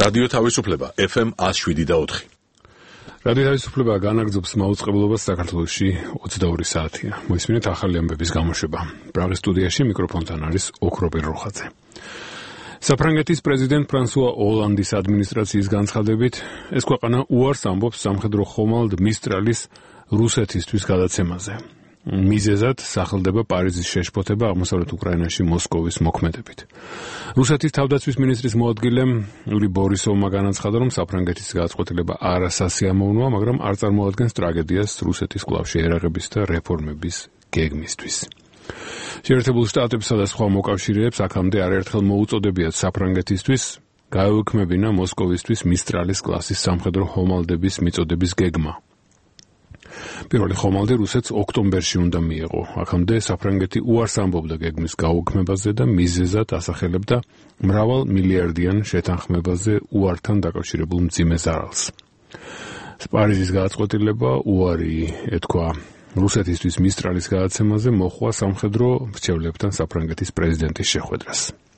რადიო თავისუფლება FM 107.4. რადიო თავისუფლება განაგრძობს მაუწყებლობას საქართველოში 22 საათია. მოისმინეთ ახალი ამბების გამოშვება. პრაღის სტუდიაში მიკროფონთან არის ოქროპირ როხაძე. საფრანგეთის პრეზიდენტ ფრანსუა ოლანდის ადმინისტრაციის განცხადებით, ეს ქვეყანა უარს ამბობს სამხედრო ხომალდ მისტრალის რუსეთისთვის გადაცემაზე. მიზეზად სახელდება პარიზის შეშფოთება აღმოსავლეთ უკრაინაში მოსკოვის მოქმედებით. რუსეთის თავდაცვის მინისტრის მოადგილე იური ბორისოვმა განაცხადა, რომ საფრანგეთის გადაწყვეტილება არასასიამოვნოა, მაგრამ არ წარმოადგენს ტრაგედიას რუსეთის კვლავ შეერაღების და რეფორმების გეგმისთვის. შეერთებულ შტატებსა და სხვა მოკავშირეებს აქამდე არაერთხელ მოუწოდებიათ საფრანგეთისთვის გაეუქმებინა მოსკოვისთვის მისტრალის კლასის სამხედრო ხომალდების მიწოდების გეგმა. პირველი ხომალდი რუსეთს ოქტომბერში უნდა მიეღო. აქამდე საფრანგეთი უარს ამბობდა გეგმის გაუქმებაზე და მიზეზად ასახელებდა მრავალ მილიარდიან შეთანხმებაზე უართან დაკავშირებულ მძიმე ზარალს. პარიზის გადაწყვეტილება უარი ეთქვა რუსეთისთვის მისტრალის გადაცემაზე მოხვა სამხედრო მრჩევლებთან საფრანგეთის პრეზიდენტის შეხვედრას.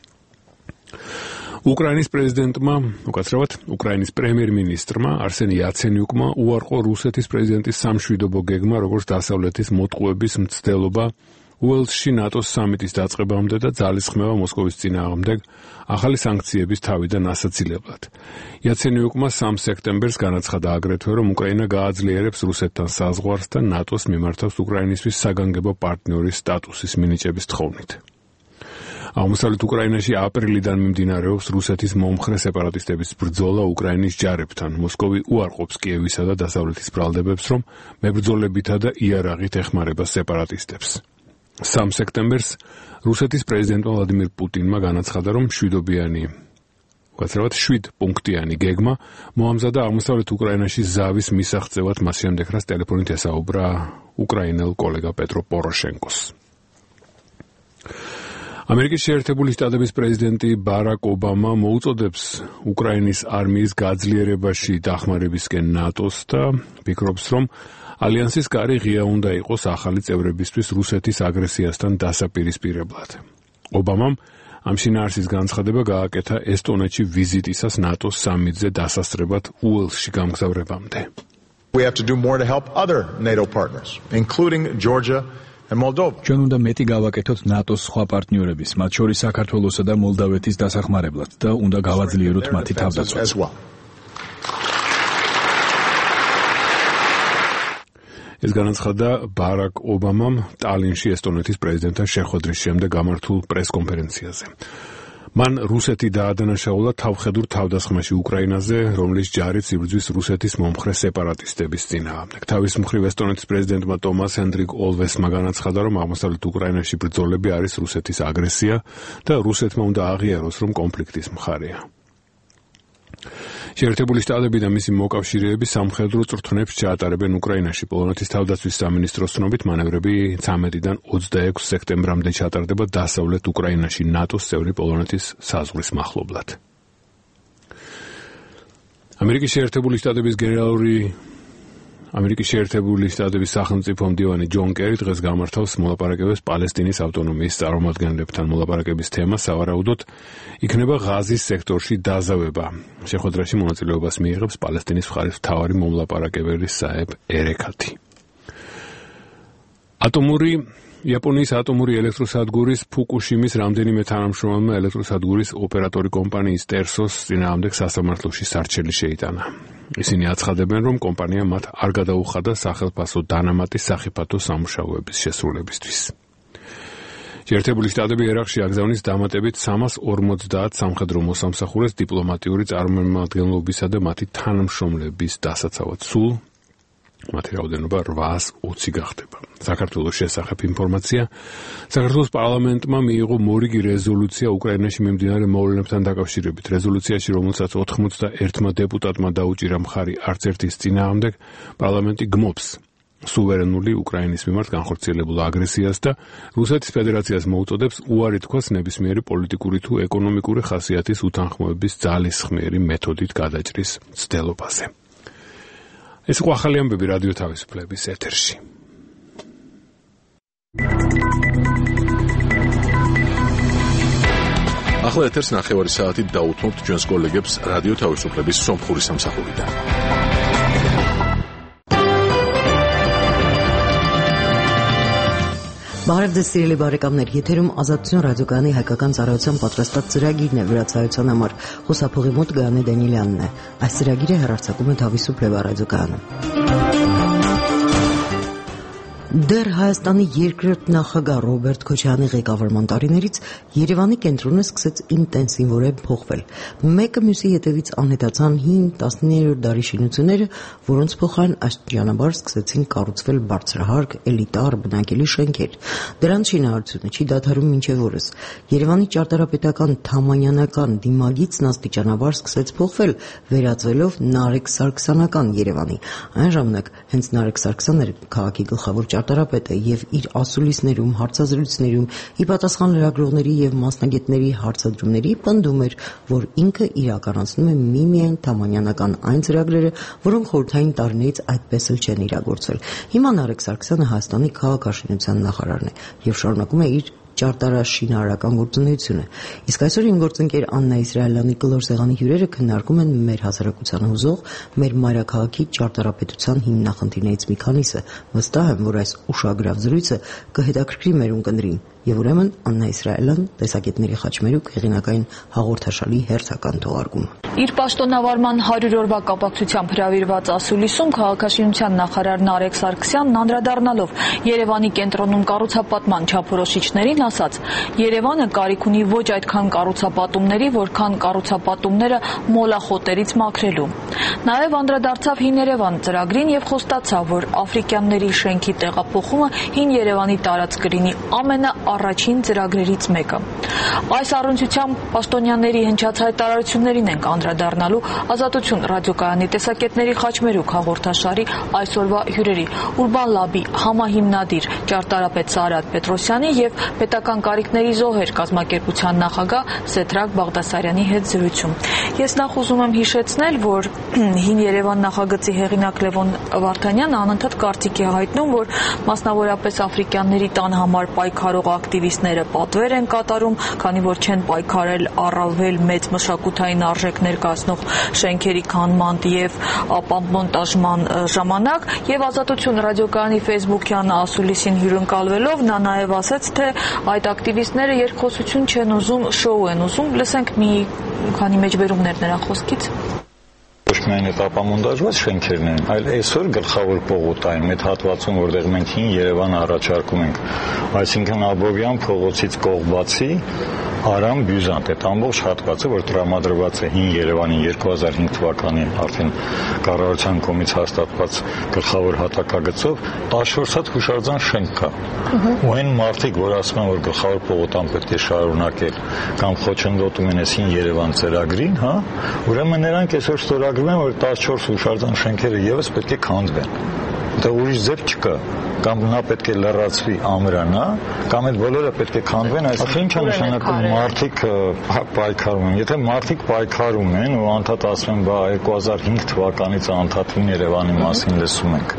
უკრაინის პრეზიდენტმა, უკაცრავად, უკრაინის პრემიერ-მინისტრმა არსენ იაცენიუკმა უარყო რუსეთის პრეზიდენტის სამშვიდობო გეგმა, როგორც დასავლეთის მოტყუების მცდელობა უელსში ნატოს სამიტის დაწყებამდე და ძალისხმევა მოსკოვის წინააღმდეგ ახალი სანქციების თავიდან ასაცილებლად. იაცენიუკმა 3 სექტემბერს განაცხადა აგრეთვე, რომ უკრაინა გააძლიერებს რუსეთთან საზღვარს და ნატოს მიმართავს უკრაინისთვის საგანგებო პარტნიორის სტატუსის მინიჭების თხოვნით. აღმოსავლეთ უკრაინაში აპრილიდან მიმდინარეობს რუსეთის მომხრე სეპარატისტების ბრძოლა უკრაინის ჯარებთან. მოსკოვი უარყოფს კიევისა და დასავლეთის ბრალდებებს, რომ მებრძოლებითა და იარაღით ეხმარება სეპარატისტებს. 3 სექტემბერს რუსეთის პრეზიდენტმა ვლადიმირ პუტინმა განაცხადა, რომ 7 პუნქტიანი გეგმა მოამზადა აღმოსავლეთ უკრაინაში ზავის მისაღწევად, მას შემდეგ რაც ტელეფონით ესაუბრა უკრაინელ კოლეგა პეტრო პოროშენკოს. ამერიკის შეერთებული შტატების პრეზიდენტი ბარაკ ობამა მოუწოდებს უკრაინის არმიის გაძლიერებაში დახმარებისკენ ნატოს და ფიქრობს, რომ ალიანსის კარი ღია უნდა იყოს ახალი წევრებისთვის რუსეთის აგრესიასთან დასაპირისპირებლად. ობამამ ამ შინაარსის განცხადება გააკეთა ესტონეთში ვიზიტისას ნატოს სამიტზე დასასწრებად უელსში გამგზავრებამდე. We have to do more to help other NATO partners, including Georgia and Moldova. ჩვენ უნდა მეტი გავაკეთოთ ნატოს სხვა პარტნიორების, მათ შორის საქართველოსა და მოლდავეთის დასახმარებლად და უნდა გავაძლიეროთ მათი თავდაცვა. ეს განაცხადა ბარაკ ობამამ ტალინში ესტონეთის პრეზიდენტთან შეხვედრის შემდეგ გამართულ პრესკონფერენციაზე. მან რუსეთი დაადანაშაულა თავხედურ თავდასხმაში უკრაინაზე, რომლის ჯარიც იბრძვის რუსეთის მომხრე სეპარატისტების წინააღმდეგ. თავის მხრივ ესტონეთის პრეზიდენტმა ტომას ჰენდრიკ ოლვესმა განაცხადა, რომ აღმოსავლეთ უკრაინაში ბრძოლები არის რუსეთის აგრესია და რუსეთმა უნდა აღიაროს, რომ კონფლიქტის მხარეა. შეერთებული შტატები და მისი მოკავშირეები სამხედრო წვრთნებს ჩაატარებენ უკრაინაში. პოლონეთის თავდაცვის სამინისტროს ცნობით მანევრები 13-დან 26 სექტემბრამდე ჩატარდება დასავლეთ უკრაინაში ნატოს წევრი პოლონეთის საზღვრის მახლობლად. ამერიკის შეერთებული შტატების სახელმწიფო მდივანი ჯონ კერი დღეს გამართავს მოლაპარაკებებს პალესტინის ავტონომიის წარმომადგენლებთან. მოლაპარაკების თემა სავარაუდოდ იქნება ღაზის სექტორში დაზავება. შეხვედრაში მონაწილეობას მიიღებს პალესტინის მხარის მთავარი მომლაპარაკებელი საებ ერეკათი. იაპონიის ატომური ელექტროსადგურის ფუკუშიმის რამდენიმე თანამშრომელმა ელექტროსადგურის ოპერატორი კომპანიის ტერსოს წინააღმდეგ სასამართლოში სარჩელი შეიტანა. ისინი აცხადებენ, რომ კომპანია მათ არ გადაუხადა სახელფასო დანამატი სახიფათო სამუშაოების შესრულებისთვის. შეერთებული შტატები ერაყში აგზავნის დამატებით 350 სამხედრო მოსამსახურეს დიპლომატიური წარმომადგენლობისა და მათი თანამშრომლების დასაცავად. სულ მათი რაოდენობა 820 გახდება. საქართველოს შესახებ ინფორმაცია. საქართველოს პარლამენტმა მიიღო მორიგი რეზოლუცია უკრაინაში მიმდინარე მოვლენებთან დაკავშირებით. რეზოლუციაში, რომელსაც 91 დეპუტატმა დაუჭირა მხარი არც ერთის წინააღმდეგ, პარლამენტი გმობს სუვერენული უკრაინის მიმართ განხორციელებულ აგრესიას და რუსეთის ფედერაციას მოუწოდებს უარი თქვას ნებისმიერი პოლიტიკური თუ ეკონომიკური ხასიათის უთანხმოების ძალისხმიერი მეთოდით გადაჭრის მცდელობაზე. ეს იყო ახალი ამბები რადიო თავისუფლების ეთერში. ახლა ეთერს 9 საათით დაუთმობთ ჩვენს კოლეგებს რადიო თავისუფლების სომხური სამსახურიდან. Բարև սիրելի բարեկամներ, եթերում Ազատություն ռադիոկայանի հայկական ծառայության պատրաստած ծրագիրն է, վրացայության համար խոսափողի մոտ Գայանե Դանիելյանն է։ Այս ծրագիրը հեռարձակում է Თავისუფლება ռադիոկայանը։ Դեռ Հայաստանի երկրորդ նախագահ Ռոբերտ Քոչարյանի ղեկավարման տարիներից Երևանի կենտրոնը սկսեց ինտենսիվորեն փոխվել։ Մեկը մյուսի հետևից անհետացան 5-10-րդ դարի շինությունները, որոնց փոխարեն աստիճանաբար սկսեցին կառուցվել բարձրահարկ, էլիտար բնակելի շենքեր։ Դրանց շինարարությունը չի դադարում մինչև օրս։ Երևանի ճարտարապետական թամանյանական դիմագիծն աստիճանաբար սկսեց փոխվել, վերածվելով Նարեկ Սարգսյանական Երևանի։ Այն ժամանակ հենց Նարեկ Սարգսյանն էր քաղաքի գլխավոր ճարտարապետը եւ իր ասուլիսներում, հարցազրույցներում ի պատասխան լրագրողների եւ մասնագետների հարցադրումների պնդում էր, որ ինքը իրականացնում է միմիայն թամանյանական այն ծրագրերը, որոնք խորհրդային տարիներից այդպես էլ չեն իրագործվել։ Հիմա Նարեկ Սարգսյանը Հայաստանի քաղաքաշինության նախարարն է եւ շարունակում է իր ճարտարաշինարարական գործունեությունը։ Իսկ այսօր իմ գործընկեր Աննա Իսրայելյանի կլոր սեղանի հյուրերը քննարկում են մեր հասարակության հուզող, մեր մայրաքաղաքի ճարտարապետության հիմնախնդիրներից մի քանիսը։ Վստահ եմ, որ այս ուշագրավ զրույցը կհետաքրքրի մեր ունկնդրին։ Եվ ուրեմն Աննա Իսրայելյան, տեսակետների խաչմերուկ հեղինակային հաղորդաշարի հերթական թողարկումը։ Իր պաշտոնավարման 100 օրվա կապակցությամբ հրավիրված ասուլիսում քաղաքաշինության նախարար Նարեկ Սարգսյանն անդրադառնալով Երևանի կենտրոնում կառուցապատման չափորոշիչներին ասաց. Երևանը կարիք ունի ոչ այդքան կառուցապատումների, որքան կառուցապատումները մոլախոտերից մաքրելու։ Նաև անդրադարձավ Հին Երևան ծրագրին եւ խոստացավ, որ աֆրիկյանների շենքի տեղափոխումը Հին Երևանի տարածք կլինի ամենաառաջին ծրագրերից մեկը։ Այս առնչությամբ պաշտոնյաների հնչած հայտարարություններին ենք անդրադառնալու Ազատություն ռադիոկայանի տեսակետների խաչմերուկ հաղորդաշարի այսօրվա հյուրերի Ուրբան Լաբի համահիմնադիր ճարտարապետ Սարհատ Պետրոսյանի եւ պետական կարիքների զոհեր կազմակերպության նախագահ Սեդրակ Բաղդասարյանի հետ զրույցում։ Ես նախ ուզում եմ հիշեցնել, որ Հին Երևան նախագծի հեղինակ Լևոն Վարդանյանը անընդհատ կարծիք է հայտնում, որ մասնավորապես աֆրիկյանների տան համար պայքարող ակտիվիստները պատվեր են կատարում, քանի որ չեն պայքարել առավել մեծ մշակութային արժեք ներկայացնող շենքերի քանդման եւ ապամոնտաժման ժամանակ, եւ Ազատություն ռադիոկայանի Facebook-յան ասուլիսին հյուրընկալվելով նա նաեւ ասաց, թե այդ ակտիվիստները երկխոսություն չեն ուզում, շոու են ուզում։ Լսենք մի քանի մեջբերումներ նրա խոսքից։ Ոչ միայն այդ ապամոնտաժված շենքերն են, այլ այսօր գլխավոր պողոտային մեծ հատվածում, որտեղ մենք Հին Երևանը առաջարկում ենք, այսինքն Աբովյան փողոցից կողմացի Արամ Բյուզանտ, այդ ամբողջ հատվածը, որ տրամադրված է Հին Երևանի 2005 թվականի արդեն կառավարության կողմից հաստատված գլխավոր հատակագծով 14 հատ հուշարձան շենք կա։ Ու այն մարդիկ, որ ասում են, որ գլխավոր պողոտան պետք է շարունակել կամ խոչընդոտում են Հին Երևան ծրագրին, հա, ուրեմն նրանք այսօր ստորագրում են, որ 14 հուշարձան շենքերը եւս պետք է քանդվեն։ Դա ուրիշ ձև չկա, կամ նա պետք է լրացվի ամրանա, կամ այդ բոլորը պետք է քանդվեն, այսինքն ինչ է նշանակում մարդիկ պայքարում են։ Եթե մարդիկ պայքարում են ու անդադ ասում են, բա 2005 թվականից անդադ Հին Երևանի մասին լսում ենք,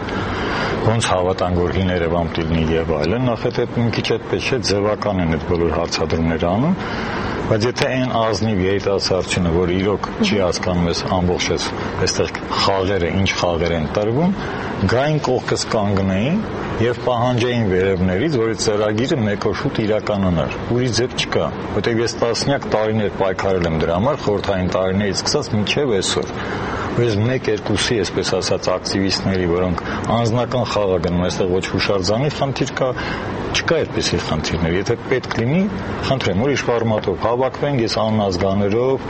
ոնց հավատանք, որ Հին Երևան դիլնի եւ այլն, նախ այդ մի քիչ այդպես չէ, ձևական են այդ բոլոր հարցադրումները անում, բայց եթե այն ազնիվ երիտասարդությունը, որ իրոք չի հասկանում այս ամբողջ այստեղ խաղերը, ինչ խաղեր են տրվում, գային կողքս կանգնեին եւ պահանջային վերևներից, որ այդ ծրագիրը մեկօշուտ իրականանար։ Ուրիշ ձև չկա, որտեղ ես տասնյակ տարիներ պայքարել եմ դրա համար, խորհրդային տարիներից սկսած մինչեւ այսօր։ Ես 1-2-ի, այսպես ասած, ակտիվիստների, որոնք անձնական խաղ գնում, այստեղ ոչ հուշարձանի խնդիր կա, չկա այդպիսի խնդիրներ։ Եթե պետք լինի, խնդրեմ, ուրիշ ֆորմատով հավաքվենք, ես անազգաներով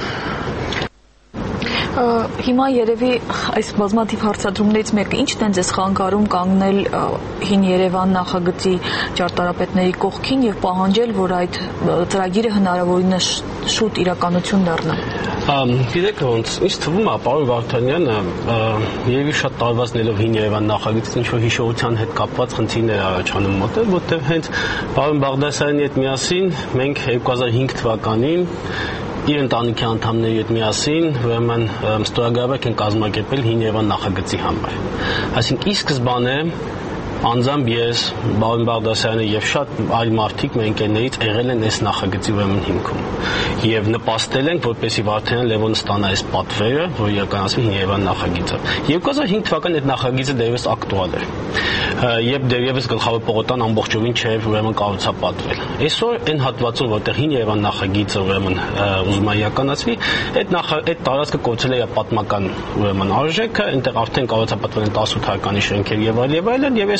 Հիմա երևի այս բազմաթիվ հարցադրումներից մեկը ինչն է ձեզ խանգարում կանգնել Հին Երևան նախագծի ճարտարապետների կողքին եւ պահանջել, որ այդ ծրագիրը հնարավորինս շուտ իրականություն դառնա։ Գիտեք ոնց, ինձ թվում է պարոն Վարդանյանը երևի շատ տարվածնելով Հին Երևան նախագծից ինչ որ հիշողության հետ կապված խնդիրներ առաջանում մոտել, որտեղ հենց պարոն Բաղդասարյանի հետ միասին մենք 2005 թվականին իր ընտանիքի անդամների հետ միասին ուրեմն ստորագրաբար են կազմակերպել Հին Երևան նախագծի համար։ Այսինքն ի սկզբանե անձամբ ես, Բաղդասարյան Բաղդասարյանը եւ շատ այլ մարդիկ մեր ընկերներից եղել են այս նախագծի ուրեմն հիմքում եւ նպաստել են, որպեսզի Վարդանյան Լևոնը ստանա այս պատվերը, որ իրականացվի հին Երևան նախագիծը։ 2005 թվականին այդ նախագիծը դեռևս ակտուալ էր եւ դեռևս գլխավոր պողոտան ամբողջովին չէր ուրեմն կառուցապատվել։ Այսօր այն հատվածում, որտեղ հին Երևան նախագիծը ուրեմն ուզում է իրականացվի, այդ տարածքը կոչվել է պատմական ուրեմն արժեքը, այնտեղ արդեն կառուցապատվել են 18 թվականի շենքեր եւ այլն եւ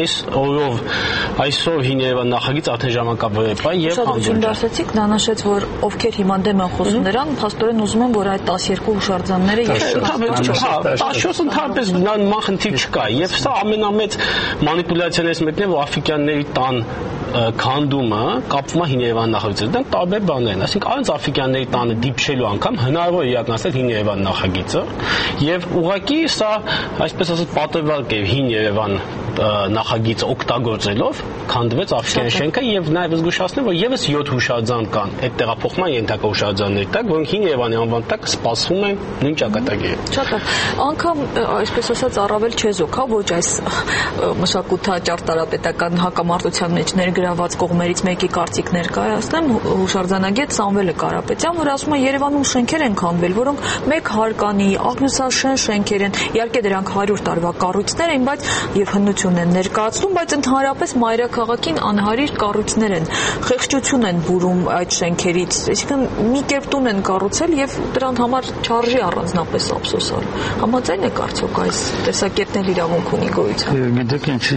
այսօր հին Երևան նախագիծ արդեն ժամանակավոր է πάει եւ հանդուրժ դասեցիք, նա նշեց, որ ովքեր հիմա դեմ են խոսում նրան, փաստորեն ուզում են, որ այդ 12 հուշարձանները 14 ընդհանրապես նման խնդիր չկա եւ սա ամենամեծ մանիպուլյացիաներից մեկն է, որ Աֆրիկյանների տան քանդումը կապվում է հին Երևան նախագծի հետ, դրանք տարբեր բաներ են, այսինքն առանց Աֆրիկյանների տանը դիպչելու անգամ հնարավոր է իրականացնել հին Երևան նախագիծը եւ ուղղակի սա այսպես ասած պատրվակ է հին Երևան նախագիծը օգտագործելով քանդվեց Աֆրիկյան շենքը եւ նաեւ զգուշացնել, որ եւս 7 հուշարձան կան այդ տեղափոխման ենթակա հուշարձանների տակ, որոնք հին Երևանի անվան տակ սպասվում են նույն ճակատագիրը։ Շատ է, անգամ այսպես ասած առավել չեզոք, հա, ոչ այս մշակութաճարտարապետական հակամարտության մեջ ներգրաված կողմերից մեկի կարծիք ներկայացնեմ, հուշարձանագետ Սամվելը Կարապետյան, որ ասում է Երևանում շենքեր են քանդվել, որոնք մեկ հարկանի, աղյուսաշեն շենքեր են, իհարկե դրանք 100 տարվա կառույցներ են, բայց եւ հնություն են ներկայացնում, բայց ընդհանրապես մայրաքաղաքին անհարիր կառույցներ են, խեղճություն են բուրում այդ շենքերից, այսինքն մի կերպ տուն են կառուցել եւ դրան համար չարժի առանձնապես ափսոսալ։ Համաձայն եք արդյոք այս տեսակետն էլ իրավունք ունի գոյության։ Գիտեք ինչ,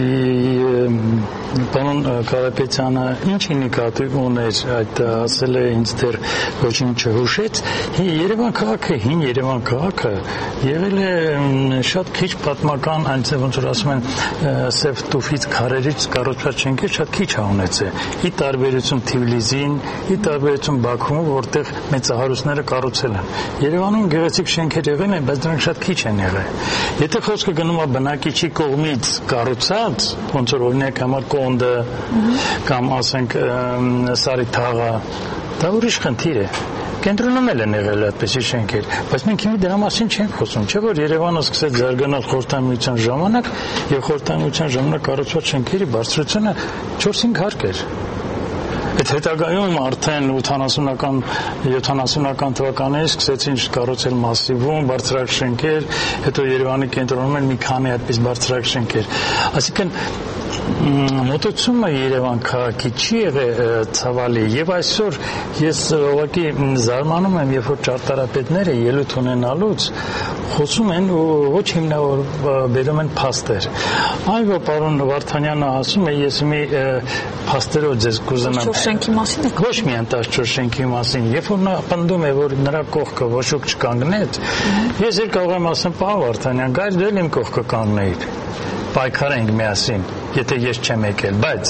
պարոն Կարապետյանը ինչի նկատի ուներ, այդ ասել է ինձ դեռ ոչինչ չհուշեց, Երևան քաղաքը, հին Երևան քաղաքը եղել է շատ քիչ պատմական, այնպես ոնց որ ասում են, սև տուֆից քարերից կառուցված շենքեր շատ քիչ ա ունեցել։ Ի տարբերություն Թիֆլիսին, ի տարբերություն Բաքվում, որտեղ մեծահարուստները կառուցել են։ Երևանում գեղեցիկ շենքեր եղել են, բայց դրանք շատ քիչ են եղել։ Եթե խոսքը գնում է բնակիչի կողմից կառուցած, ոնց որ օրինակ համար Կոնդը կամ ասենք Սարիթաղը, դա ուրիշ խնդիր է։ Կենտրոնում են եղել այդպիսի շենքեր, բայց մենք հիմա դրա մասին չենք խոսում, չէ՞ որ Երևանը սկսեց զարգանալ Խորհրդային Միության ժամանակ եւ Խորհրդային Միության ժամանակ կառուցված շենքերի բարձրությունը 4-5 հարկ էր։ Այդ հետագայում արդեն 80-ական թվականներից սկսեցին կառուցել մասիվում բարձրակ շենքեր, հետո Երևանի կենտրոնում են մի քանի այդպես բարձրակ շենքեր։ Այսինքն մոտեցումը Երևան քաղաքի չի եղել ցավալի եւ այսօր ես ուղղակի զարմանում եմ, երբ որ ճարտարապետները ելույթ ունենալուց խոսում են ոչ հիմնավոր բերում են փաստեր։ Այո, պարոն Վարդանյանը ասում է, ես մի փաստերով ձեզ կուզենամ։ Շենքի մասին եք։ Ոչ միայն 14 շենքի մասին, երբ որ նա պնդում է, որ նրա կողքը ոչ ոք չկանգնեց, ես էլ կարող եմ ասեմ, պարոն Վարդանյան, գայր դու իմ կողքը կանգնեիր։ Պայքարենք միասին, եթե ես չեմ եկել, բայց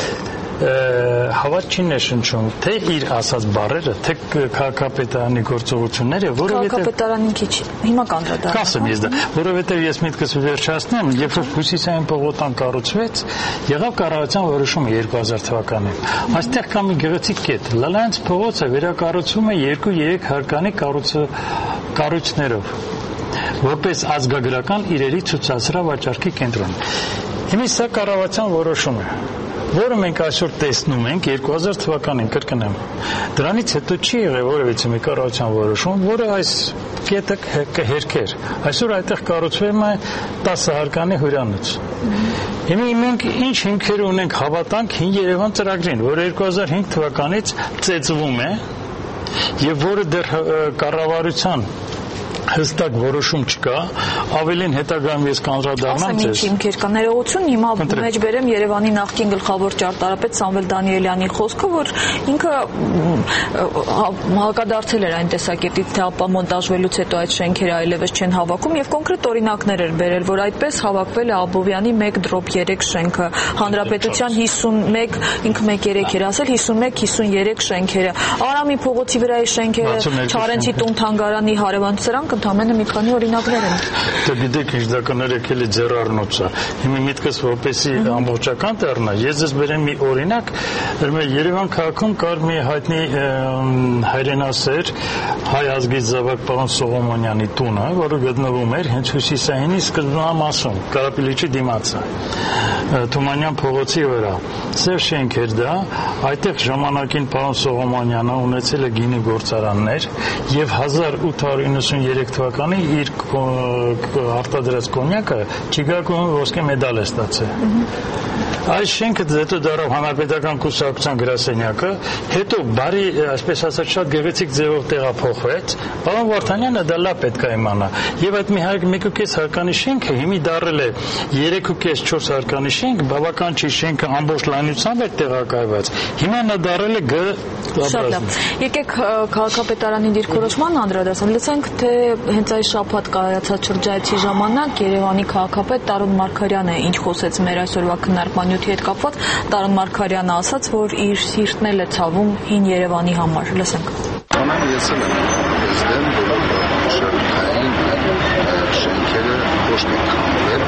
հավատ չի նշնչում թե իր ասած բառերը, թե քաղաքապետարանի գործողությունները, որովհետև քաղաքապետարանին քիչ հիմա կանդրադառնամ։ Կասեմ ես դա, որովհետև ես միտքս վերջացնեմ, երբ որ Հյուսիսային պողոտան կառուցվեց, եղավ կառավարության որոշումը 2000 թվականին։ Այստեղ կա մի գեղեցիկ կետ, Լալայանց փողոցը վերակառուցվում է 2-3 հարկանի կառույցներով, որպես ազգագրական իրերի ցուցասրահ վաճառքի կենտրոն։ Հիմա սա կառավարության որոշում է, որը մենք այսօր տեսնում ենք 2000 թվականին, կրկնեմ։ Դրանից հետո չի եղել որևէ մի կառավարության որոշում, որը այս կետը կհերքեր։ Այսօր այդտեղ կառուցվում է 10 հարկանի հյուրանոց։ Հիմա մենք ինչ հիմքեր ունենք հավատանք հին Երևան ծրագրին, որը 2005 թվականից ծեծվում է եւ որը դեռ կառավարության հստակ որոշում չկա, ավելին հետագայում ես կանդրադառնամ ձեզ։ Ասեմ ինչ կա ներողություն, հիմա մեջ բերեմ Երևանի նախկին գլխավոր ճարտարապետ Սամվել Դանիելյանի խոսքը, որ ինքը հակադարձել էր այն տեսակետից, թե ապամոնտաժվելուց հետո այդ շենքերը այլևս չեն հավաքում եւ կոնկրետ օրինակներ էր բերել, որ այդպես հավաքվել է Աբովյանի 1/3 շենքը, Հանրապետության 51, ինքը 1/3 էր ասել, 51-53 շենքերը, Արամի փողոցի վրայի շենքերը, Չարենցի տուն թանգարանի հարևան սրանք ընդամենը մի քանի օրինակներ են։ Դե գիտեք, իշխանները եկել է ձեռառնոցը։ Հիմա միտքս որպեսի ամբողջական դառնա, ես ձեզ բերեմ մի օրինակ, Երևան քաղաքում կար մի հայտնի հայրենասեր հայ ազգի զավակ պարոն Սողոմոնյանի տունը, որը գտնվում էր հենց Հյուսիսայինի սկզբնամասում, Կարապելիչի դիմացը, Թումանյան փողոցի վրա։ Սև շենք էր դա, այդտեղ ժամանակին պարոն Սողոմոնյանը ունեցել է գինի գործարաններ եւ 1893 թվականին իր արտադրած կոնյակը Չիկագոյում ոսկե մեդալ է ստացել։ Այս շենքը հետո դառավ հանրապետական կուսակցության գրասենյակը, հետո բարի, այսպես ասած, շատ գեղեցիկ ձևով տեղափոխվեց։ Պարոն Վարդանյանը դա լավ պետք է իմանա։ Եվ այդ 1.5 հարկանի շենքը հիմի դառել է 3.5-4 հարկանի շենք, բավական չի շենքը ամբողջ լայնությամբ է տեղակայված։ Հիմա նա դառել է Շատ լավ։ Եկեք քաղաքապետարանի դիրքորոշման անդրադառնանք, լսենք, թե հենց այս շաբաթ կայացած շրջայցի ժամանակ Երևանի քաղաքապետ Տարոն Մարգարյանը ինչ խոսեց մեր այսօրվա քննարկման հետ կապված։ Տարոն Մարգարյանը ասաց, որ իր սիրտն էլ է ցավում հին Երևանի համար։ Լսենք։ Անեմ ես էլ եմ դեմ, որ շարքային շենքերը ոչ թե քանդվել,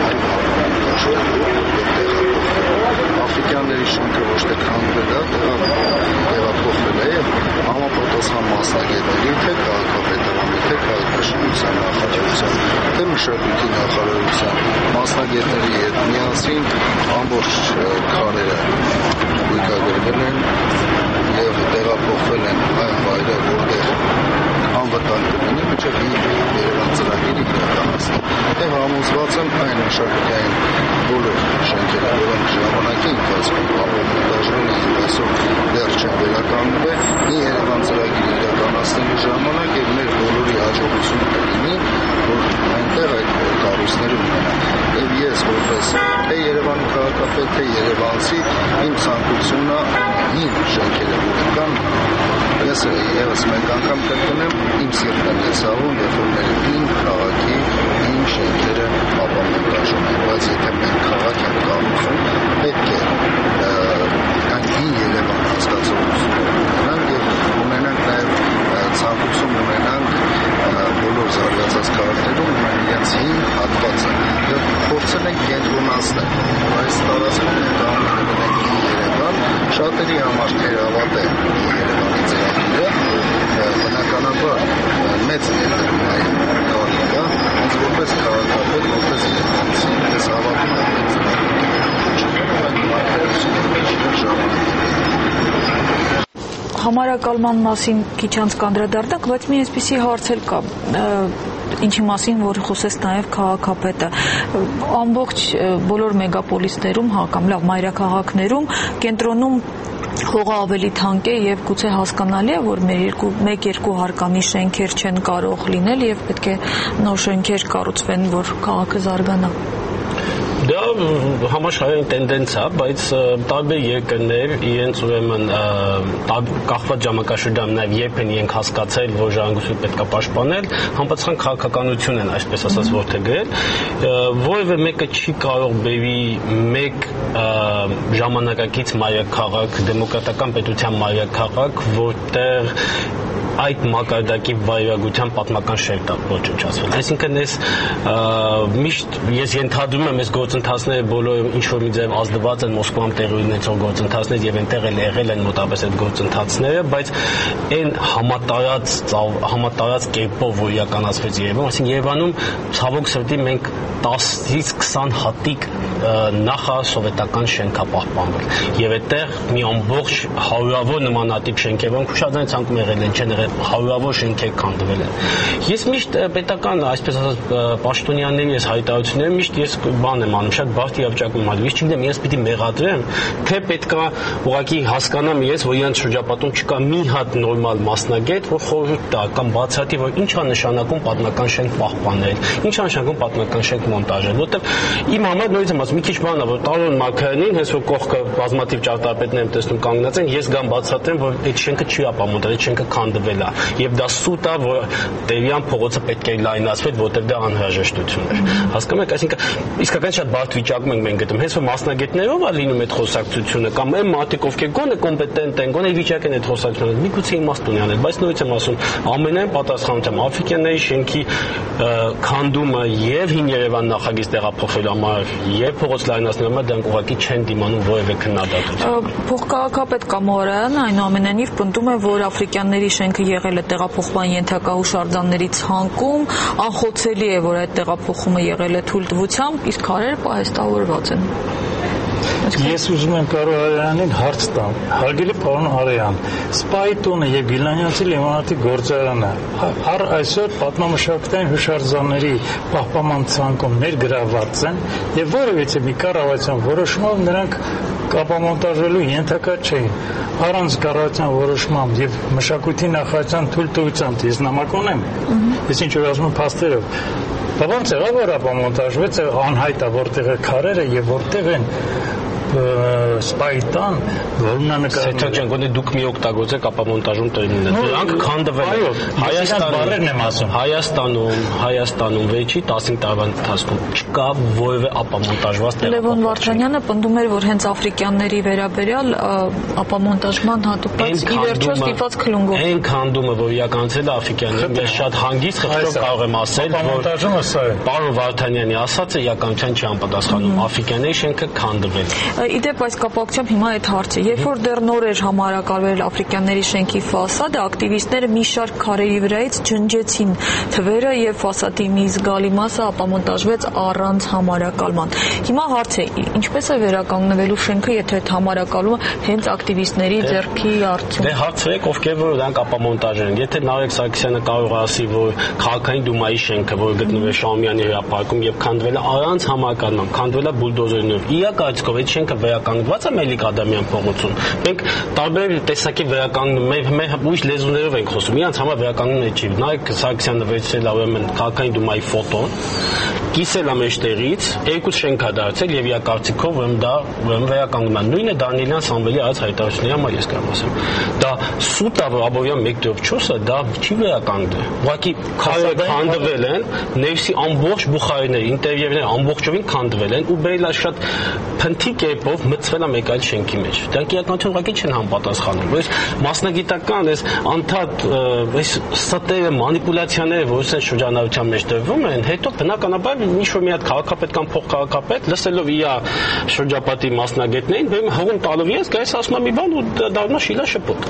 այլ աֆրիկանների շենքը ոչ թե քանդվել է, տեղափոխվել է համապատասխան մասնագետների, թե քաղաքապետարանի, թե քաղաքաշինության նախարարության, թե մշակույթի նախարարության մասնագետների հետ միասին ամբողջ քարերը գույքագրվել են եւ տեղափոխվել են այն վայրեր, որտեղ անվտանգ կլինի, մինչև Երևան ծրագիրը իրականացնել։ Եվ համոզված եմ այն մշակութային բոլոր շենքերը, որոնք ժամանակի ընթացքում ապօրինացվել են, այսօր դեռ չեն վերականգնվել, մի Երևան ծրագիրը իրականացնելու ժամանակ եւ մեր բոլորի հաջողությունը կլինի, որ այնտեղ այդ կառույցները ունենան։ Եվ ես որպես թե Երևանի քաղաքապետ, թե երևանցի, իմ ցանկությունը հին շենքերը ունենան։ Ես եւս մեկ անգամ կրկնեմ, իմ սիրտն է ցավում, երբ որ մեր հին քաղաքի հին շենքերը ապամոնտաժում են, բայց եթե մենք քաղաք ենք կառուցում, պետք է այն հին Երևան հասկացողությունը ունենանք եւ ունենանք նաեւ ցանկություն ունենանք բոլոր զարգացած քաղաքներում իրենց հին հատվածը եւ փորձել ենք կենտրոնացնել, որ այս տարածքում կանոնները ենք հին Երևան, շատերի համար թերավատ է Երևանի ծրագիրը, բնականաբար մեծ ներդրումային կարիք է, հենց որպես քաղաքապետ, որպես երևանցի, ես հավատում եմ այդ Համարակալման մասին քիչ անց կանդրադառնանք, բայց մի այսպիսի հարց էլ կա, ինչի մասին, որ խոսեց նաև քաղաքապետը։ Ամբողջ բոլոր մեգապոլիսներում, կամ լավ մայրաքաղաքներում կենտրոնում հողը ավելի թանկ է եւ գուցե հասկանալի է, որ մեր 1-2 հարկանի շենքեր չեն կարող լինել եւ պետք է նոր շենքեր կառուցվեն, որ քաղաքը զարգանա։ Դա համաշխարհային տենդենս է, բայց տարբեր երկրներ իրենց ուրեմն կախված ժամանակաշրջանում նաև երբ են իրենք հասկացել, որ ժառանգությունը պետք է պաշտպանել, համապատասխան քաղաքականություն են, այսպես ասած, որդեգրել, որևէ մեկը չի կարող բերի մեկ ժամանակակից մայրաքաղաք, դեմոկրատական պետության մայրաքաղաք, որտեղ այդ մակարդակի վայրագության պատմական շերտ է ոչնչացվել։ Այսինքն միշտ ես ենթադրում եմ, այս գործընթացները բոլորը ինչ-որ մի ձև ազդված են Մոսկվայում տեղի ունեցող գործընթացներից եւ այնտեղ էլ եղել են մոտավորապես այդ գործընթացները, բայց այն համատարած կերպով, որ իրականացվեց Երևանում, այսինքն Երևանում ցավոք սրտի մենք 10-ից 20 հատիկ նախասովետական շենք է պահպանվել եւ այդտեղ մի ամբողջ հարյուրավոր նմանատիպ շենքեր, որոնք ուշադրեն ցանկում եղել են, չեն հարյուրավոր շենքեր քանդվել են։ Ես միշտ պետական, այսպես ասած, պաշտոնյաների այս հայտարարությունները միշտ ես բան եմ անում, շատ բարդ իրավիճակում եմ։ Ես չգիտեմ, ես պիտի մեղադրեմ, թե պետքա ուղղակի հասկանամ ես, որ իրանց շրջապատում չկա մի հատ նորմալ մասնագետ, որ խորհուրդ տա կամ բացատրի, որ ինչ է նշանակում պատմական շենք պահպանել, ինչ է նշանակում պատմական շենք մոնտաժել, որտեղ իմ համար նորից եմ ասում, մի քիչ բան է, որ Տարոն Մարգարյանին, հենց որ կողքը բազմաթիվ ճարտարապետներ եմ տեսնում կանգնած են, ես գամ բացատրեմ, որ այդ շենքը չի ապամոնտել, այդ շենքը քանդվել լայնացնել է եւ դա սուտ է, որ Տերյան փողոցը պետք է լայնացվի, որտեղ դա անհրաժեշտություն է։ Հասկանում եք, այսինքն իսկական շատ բարդ վիճակում ենք մենք գտնում, հենց որ մասնագետներով է լինում այդ խոսակցությունը կամ այն մարդիկ, ովքեր գոնե կոմպետենտ են, գոնե վիճակ են այդ խոսակցությունը, միգուցե իմաստ ունենան, բայց նույնիսկ եմ ասում, ամենայն պատասխանությամբ աֆրիկյանների շենքի քանդումը եւ Հին Երևան նախագիծ տեղափոխելու համար եւ փողոց լայնացնելու համար դրանք ուղղակի չեն դիմանում որևէ քննադատություն։ Փոխքաղաքապետ Կամարյանը այնուամենայնիվ պնդում է, որ աֆրիկյանների շենքը եղել է տեղափոխման ենթակա հուշարձանների ցանկում, անխոցելի է, որ այդ տեղափոխումը եղել է թույլտվությամբ, իսկ քարերը պահեստավորված են։ Ես ուզում եմ Կարո Արյանին հարց տամ։ Հարգելի պարոն Արյան, Սպայի տունը եւ Գիլանյանցի լիմոնադի գործարանը առ այսօր պատմամշակութային հուշարձանների պահպանման ցանկում ներգրավված են եւ որևիցե մի կառավարության որոշումով նրանք կապամոնտաժելու ենթակա չէին։ Առանց կառավարության որոշմամբ եւ մշակույթի նախարարության թույլտվությամբ ես նամակ ունեմ։ Ես ինչ որ ասում եմ փաստերով։ Բավարար է, որ ապամոնտաժվեց անհայտ է որտեղ է քարերը եւ որտեղ են Սպայտան, որոնանեկարները։ Սեթոջան, գոնե դուք մի օգտագործեք ապամոնտաժում տրելին։ Դրանք քանդվել են։ Հայաստանում վերջի 15 տարվա ընթացքում չկա որևէ ապամոնտաժված տեղ։ Լևոն Վարդանյանը պնդում էր, որ հենց աֆրիկյանների վերաբերյալ ապամոնտաժման հատուկած ի վերջո ստիպված քլունգով։ Այն քանդումը, որ իրականացել է աֆրիկյանները, ես շատ հանգիստ խնդրով կարող եմ ասել, որ պարոն Վարդանյանի ասածը իրականության չի անպատասխանում։ Աֆրիկյանների շենքը քանդվել է։ Իդեպ այս կապակցությամբ հիմա այդ հարցը, երբ որ դեռ նոր էր համարակարգվել աֆրիկյանների շենքի ֆասադը, ակտիվիստները մի շարք քարերի վրայից ջնջեցին թվերը եւ ֆասադի մի զգալի մասը ապամոնտաժվեց առանց համարակալման։ Հիմա հարց է, ինչպես է վերականգնվելու շենքը, եթե այդ համարակալումը հենց ակտիվիստների ձեռքի արդյունք։ Դե հարցրեք, ովքեր որ դրանք ապամոնտաժեն։ Եթե Նարեկ Սարգսյանը կարող է ասի, որ քաղաքային դումայի շենքը, որը գտնվում է Շահումյանի հրապարակում եւ քանդվել է առանց համարակալման, քանդվել է բուլդոզերներով, իր կարծիքով այդ շենքը վերականգնված է Մելիք Ադամյան փողոցում։ Մենք տարբեր տեսակի վերականգնում ենք, ուրիշ լեզուներով ենք խոսում։ Իրանց համար վերականգնումը չի։ Նայեք Սարգսյանը վերցրել է ուրեմն քաղաքային դումայի ֆոտոն, կիսել է մեջտեղից, երկու շենք է դարձել եւ իր կարծիքով ուրեմն դա վերականգնում է։ Նույնը Դանիելյան Սամվելի այս հայտարարությունների համար ես կարող ասեմ։ Դա սուտ է, որ Աբովյան 1/4-ը դա չի վերականգնել։ Ուղղակի քարերը քանդվել են, ներսի ամբողջ բուխարիները, ինտերիերները ամբողջովին քանդվել են ու բերել է շատ փնթի կերպով մտցվել է մեկ այլ շենքի մեջ։ Դրանք իրականություն ուղղակի չեն համապատասխանում։ Այս մասնագիտական, այս անդադ այս ստերը, մանիպուլյացիաները, որ այս շրջանառության մեջ դրվում են, հետո բնականաբար ինչ-որ մի հատ քաղաքապետ կամ փոխքաղաքապետ լսելով իր շրջապատի մասնագետներին, հողում տալով ես գայս ասում եմ մի բան ու դառնա շիլա շփոթ։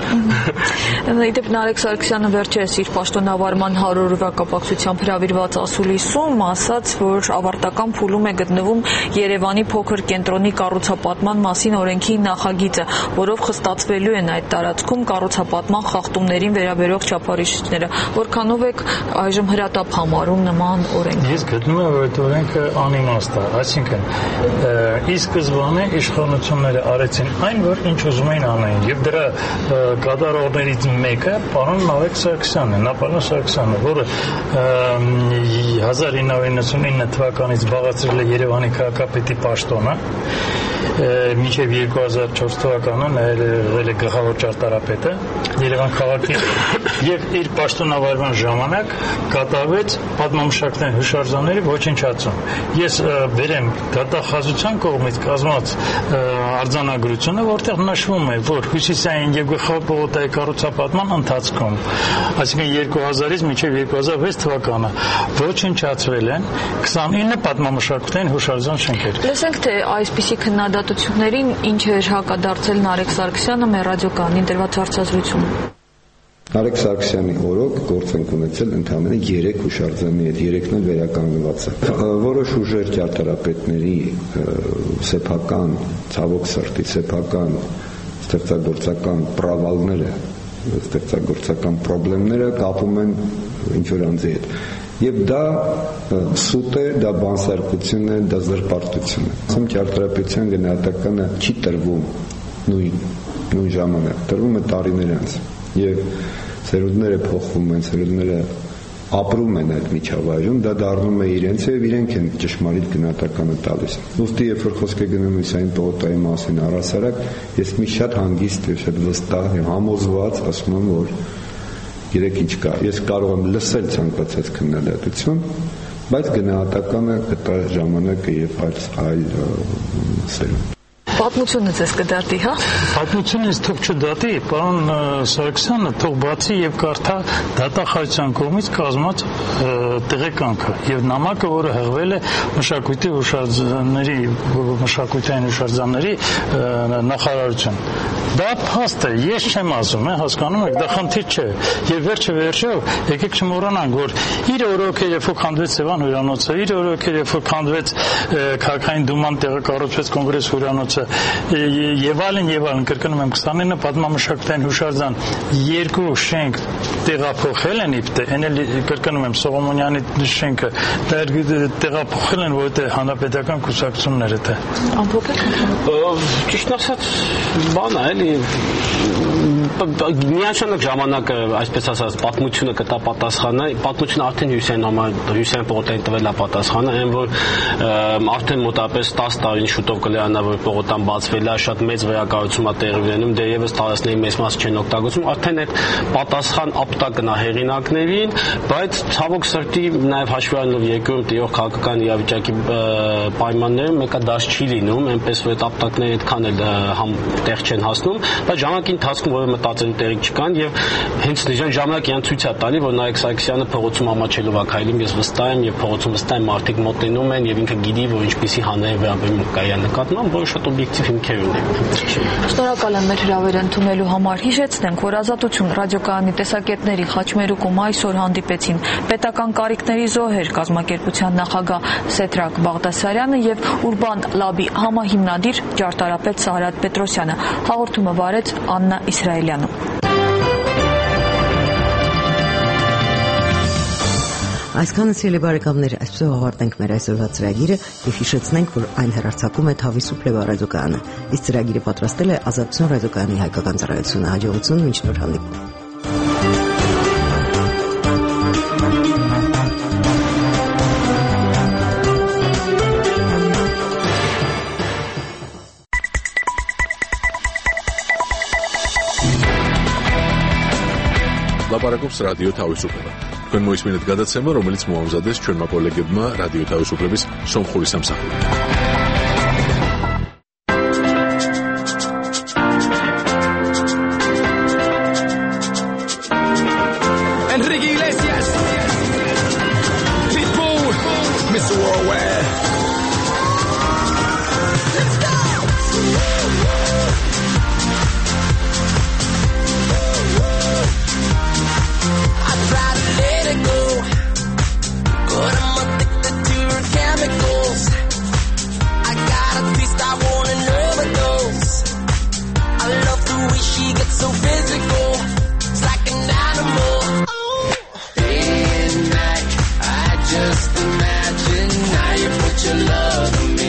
Իդեպ Նարեկ Սարգսյանը վերջերս իր պաշտոնավարման 100-օրվա կապակցությամբ հրավիրված ասուլիսում ասաց, որ ավարտական փուլում է գտնվում Երևանի փոքր կենտրոնի կառուցապատման մասին օրենքի նախագիծը, որով խստացվելու են այդ տարածքում կառուցապատման խախտումներին վերաբերող չափորոշիչները։ Որքանով եք այժմ հրատապ համարում նման օրենք։ Ես գտնում եմ, որ այդ օրենքը անիմաստ է, այսինքն ի սկզբանե իշխանությունները արեցին այն, որ ինչ ուզում էին անեն, եւ դրա կատարողներից մեկը պարոն Նարեկ Սարգսյանն է, Նապոլեոն Սարգսյանը, որը 1999 թվականից զբաղեցրել է Երևանի քաղաքապետի պաշտոնը, մինչև 2004 թվականը նա եղել է գլխավոր ճարտարապետը Երևան քաղաքի եւ իր պաշտոնավարման ժամանակ կատարվեց պատմամշակութային հուշարձանների ոչնչացում։ Ես վերեմ դատախազության կողմից կազմված արձանագրությունը, որտեղ նշվում է, որ հյուսիսային եւ գլխավոր պողոտայի կառուցապատման ընթացքում, այսինքն 2000-ից մինչև 2006 թվականը ոչնչացվել են 29 պատմամշակութային հուշարձան շենքեր։ Լսենք, թե այսպիսի քննադատություններին ինչ էր հակադարձել Նարեկ Սարգսյանը մեր ռադիոկայանին դրված հարցազրույցում։ Նարեկ Սարգսյանի օրոք գործ ենք ունեցել ընդամենը 3 հուշարձանի հետ, 3-ն էլ վերականգնված է։ Որոշ ուժեր ճարտարապետների սեփական, ցավոք սրտի սեփական ստեղծագործական պրավալները, ստեղծագործական խնդիրները կապում են ինչ-որ անձի հետ։ Եվ դա սուտ է, դա բանսարկություն է, դա զրպարտություն է։ Ասում ճարտարապետության գնահատականը չի տրվում նույն ժամանակ, տրվում է տարիներ անց։ Եվ ծերունդները փոխվում են, ծերունդները ապրում են այդ միջավայրում, դա դառնում է իրենց եւ իրենք են ճշմարիտ գնահատականը տալիս։ Ուստի երբ որ խոսք է գնում Հյուսիսային պողոտայի մասին առհասարակ, ես մի շատ հանգիստ եւ շատ վստահ եւ համոզված ասում եմ, որ Գիտեք ինչ կա, ես կարող եմ լսել ցանկացած քննադատություն, բայց գնահատականը կտա ժամանակը եւ այլ սերուն։ Պատմությունը ձեզ կդատի, հա? Պատմությունը ինձ թող չդատի, պարոն Սարգսյանը թող բացի եւ կարդա դատախազության կողմից կազմած տեղեկանքը եւ նամակը, որը հղվել է մշակութային հուշարձանների նախարարություն։ Դա փաստ է, ես չեմ ասում, հասկանում եք, դա խնդիր չէ։ Եվ վերջով եկեք չմոռանանք, որ իր օրոք երբ որ քանդվեց Սևան հյուրանոցը, իր օրոք երբ որ քանդվեց քաղաքային դուման տեղը կառուցվեց կոնգրես հյուրանոցը, եւ այլն կրկնում եմ 29 պատմամշակութային հուշարձան 2 շենք տեղափոխել են իբրև կրկնում եմ Սողոմոնյանի շենքը տեղափոխել են որտեղ հանրապետական կուսակցությունները թե ամփոփեք ճիշտ ասած բան է էլի միանշանակ ժամանակը այսպես ասած պատմությունը կտա պատասխանը պատմությունը արդեն Հյուսեյն Պողոտային տվել է պատասխանը այն որ արդեն մոտավորապես 10 տարին շուտով կլիանա որ Պողոտան բացվել է շատ մեծ վերակառուցում է տեղի ունենում դերևս տարածքների մեծ մաս չեն օգտագործում արդեն այդ պատասխան ապտակն է հեղինակներին բայց ցավոք սրտի նաև հաշվի առնելով երկրում տիրող քաղաքական իրավիճակի պայմաններում մեկը դաշ չի լինում այնպես որ այդ ապտակները այդքան էլ տեղ չեն հասնում բայց ժամանակի ընթացքում որը մտածելու տեղիք չկան եւ հենց դժան ժամանակ իրան ցույց է տալի որ Նարեկ Սարգսյանը փողոցում ամաչելով է քայլում ես վստահ եմ եւ փողոցում վստահ եմ մարդիկ մոտենում են եւ ինքը գիտի որ ինչպիսի հանրային վերաբերմունք կա իր նկատմամբ որը շատ օբյեկտիվ հիմքեր ունի Շնորհակալ եմ մեր հրավերը ընդունելու համար հիշեցնենք որ Ազատություն ռադիոկայանի տեսակետների խաչմերուկում այսօր հանդիպեցին պետական կարիքների զոհեր կազմակերպության նախագահ Սեդրակ Բաղդասարյանը եւ Ուրբան լաբի համահիմնադիր ճարտարապետ Սարհատ Պետրոսյանը հաղորդումը վարեց Աննա Իսրայելյանը Այսքանը սիրելի բարեկամներ, այսօր ավարտենք մեր այսօրվա ծրագիրը եւ հիշեցնենք, որ այն հեռարձակում է Թավի Սուպլե ռադիոկայանը։ Իսկ ծրագիրը պատրաստել է Ազատություն ռադիոկայանի հայկական ծառայությունը։ Հաջողություն, մինչ նոր հանդիպում։ Լապարակობს ռադիո Թավիսուպլը։ Քան մոյսմենտ գադացեմը, რომელიც մոամզադես ჩვენ մակոլեգებმა ռադիո Թավիսուպլების Սոմխորի სამსახური։ Enrique Iglesias, Pitbull, Mr. Worldwide. Let's go. I try to let it go, but I'm addicted to her chemicals. I got a taste, I want another dose. I love the way she gets so physical. It's like an animal. Day and night, I just imagine how you put your love in me.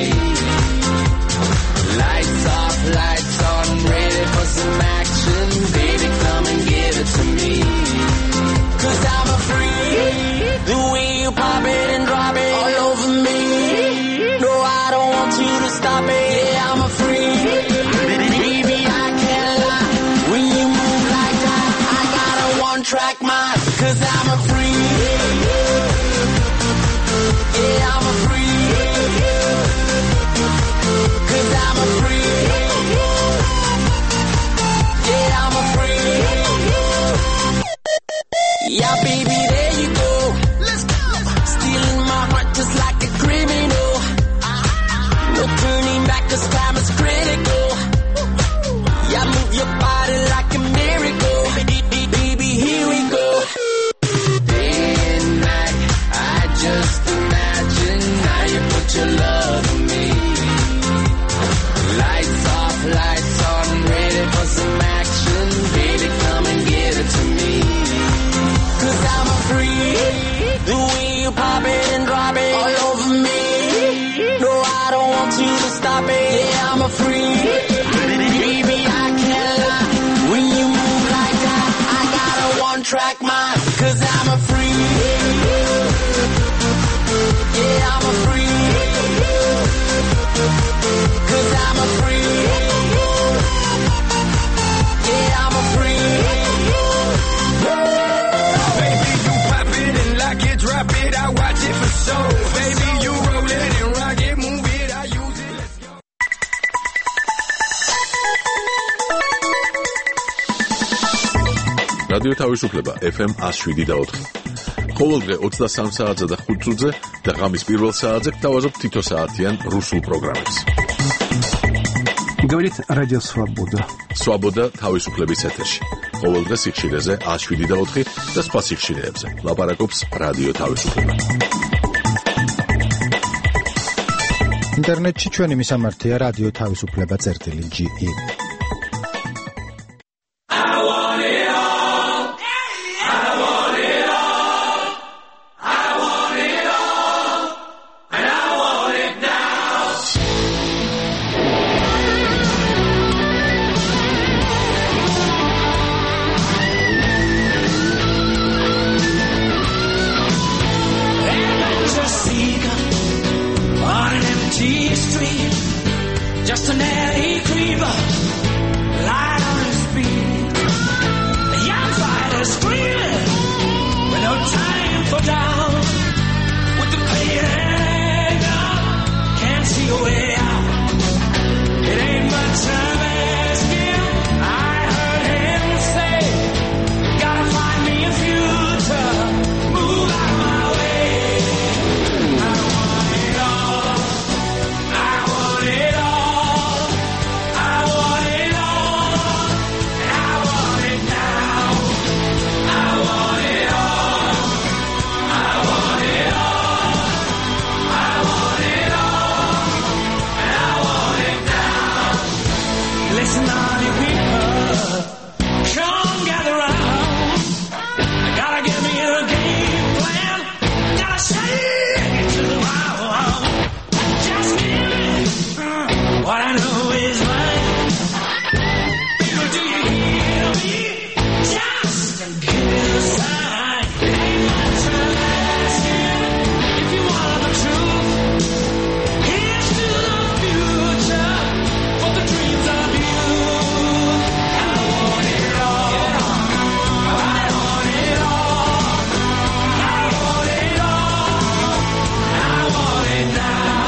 Lights off, lights on, ready for some action. Baby, come and give it to me. 'Cause I'm a freak. The way you pop it and drop it all over me. No, I don't want you to stop it. Yeah, I'm a freak. Baby, I can't lie. When you move like that, I got a one-track mind. 'Cause I'm a freak. Yeah, I'm a freak. 'Cause I'm a freak. Yeah, I'm a freak. Yeah, baby, there you go. Let's go. Stealing my heart just like a criminal. No turning back, 'cause time is critical. Yeah, move your body like a miracle. Baby, here we go. Day and night, I just imagine how you put your love in me. Lights off, lights on, ready for some action. Baby, come and give it to me. 'Cause I'm a freak. The way you pop it and drop it all over me. No, I don't want you to stop it. Yeah, I'm a freak. Baby, I can't lie. When you move like that, I got a one-track mind. 'Cause I'm a freak. Yeah, I'm a freak. 'Cause I'm a freak. Yeah, I'm a freak. რადიო თავისუფლება FM 107.4. ყოველდღე 23 საათზე და 5 წუთზე და ღამის პირველ საათზე გთავაზობთ თითო საათიან რუსულ პროგრამებს. Говорит Радио Свобода. Свобода თავისუფლების ეთერში. ყოველდღე სიხშირეზე 107.4 და სხვა სიხშირეებზე. ლაპარაკობს რადიო თავისუფლება. ინტერნეტში ჩვენი მისამართია რადიო თავისუფლება.ge. Just an alley creeper, light on his feet. A young fighter screaming with no time for doubt. With the pain hanging up, can't see a way out. It ain't much time asking. I heard him say, gotta find me a future, move out of my way. I want it all. I want it all. What I know is right. People, do you hear me? Just give me a sign. It ain't my time asking if you want the truth. Here's to the future for the dreams of you. I want it all. I want it all. I want it all. I want it now.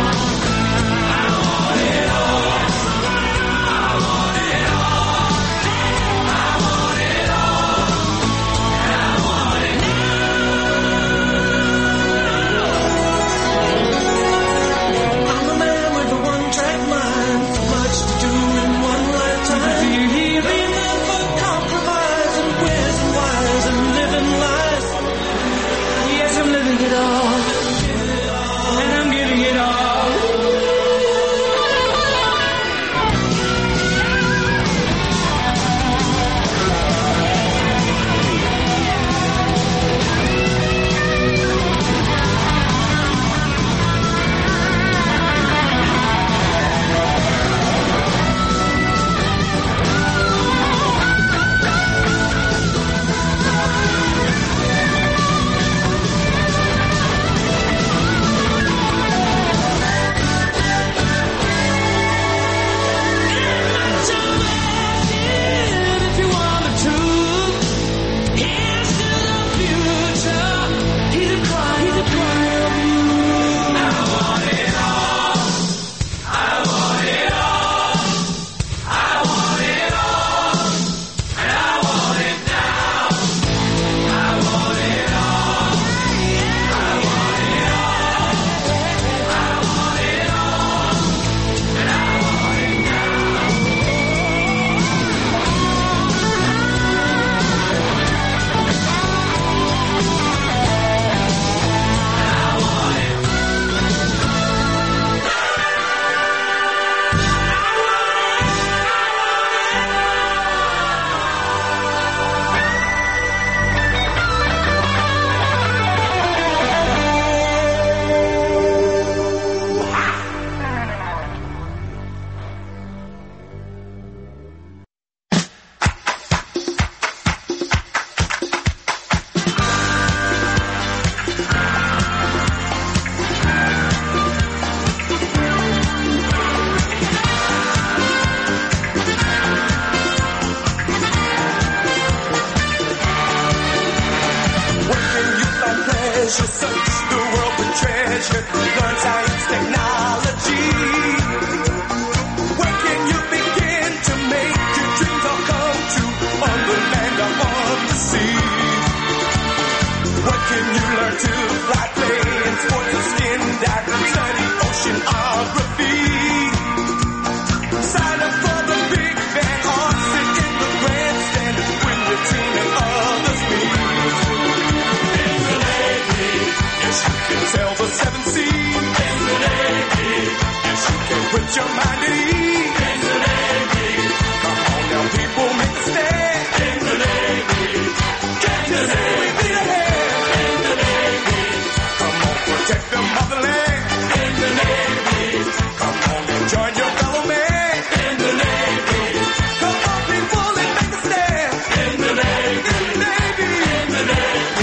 See Then you learn to fly, play in sports of skin dive, study oceanography. Sign up for the big band or sit in the grandstand when your team and others meet. In the Navy, yes you can sail the seven seas. In the Navy, yes you can put your mind at ease. In the Navy, come on now people, make a stand. In the Navy, can't you see we beat ahead? In the Navy, come on protect the motherland. In the Navy, come on and join your fellow man. In the Navy, come on people and make a stand. In the Navy, in the Navy, in the Navy.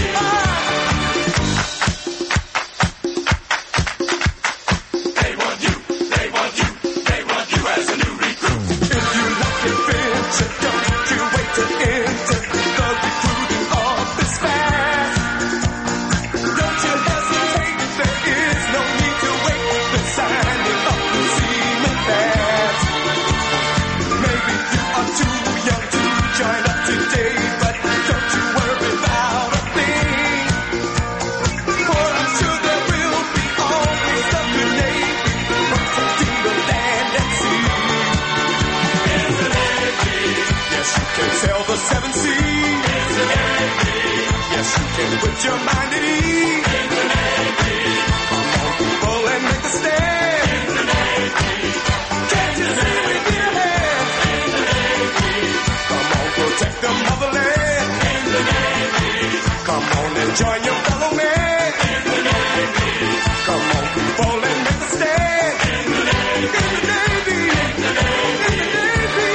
They want you, they want you, they want you as a new recruit. If you like adventure, don't you wait to enter the recruiting office fast. Don't you hesitate, there is no need to wait. The signing up will seem fast. Maybe you are too young to join up today, but don't you worry about a thing. For I'm sure there will be always a good Navy protecting the land and sea. In the Navy, yes you can sail the seven seas. In the Navy, yes you can put your mind at ease. In the Navy, come on people and make a stand. In the Navy, can't you see we beat ahead? In the Navy, come on protect the motherland. In the Navy, come on and join your fellow man. In the Navy, come on people and make a stand. In the Navy, in the Navy, in the Navy, in the Navy.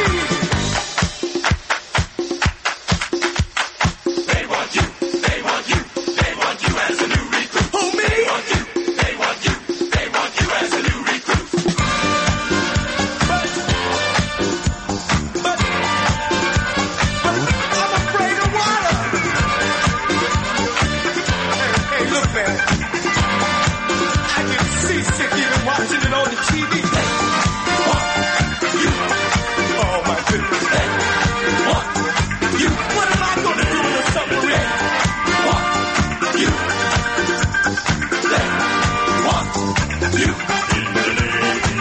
They want you, they want you, they want you as a new recruit. Who, me? They want you, they want you, they want you as a new recruit. But I'm afraid of water. Hey, look, man. I get seasick even watching it on the TV. They want you. Oh, my goodness. They want you. What am I going to do in a submarine? Want you. They want you. In the Navy.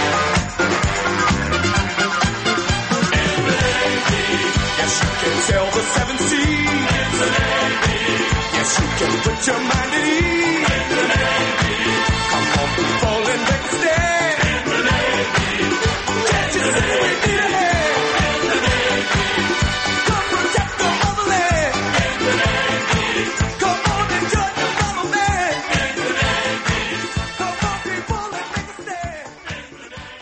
In the Navy. Yes, you can sail the seven seas. In the Navy. Yes, you can put your mind at ease. In the Navy. Come on, people, and make a stand. In the Navy. Can't you see we beat ahead? In the Navy. Come protect the motherland. In the Navy. Come on and join your fellow man. In the Navy. Come on, people, and make a stand. In the Navy.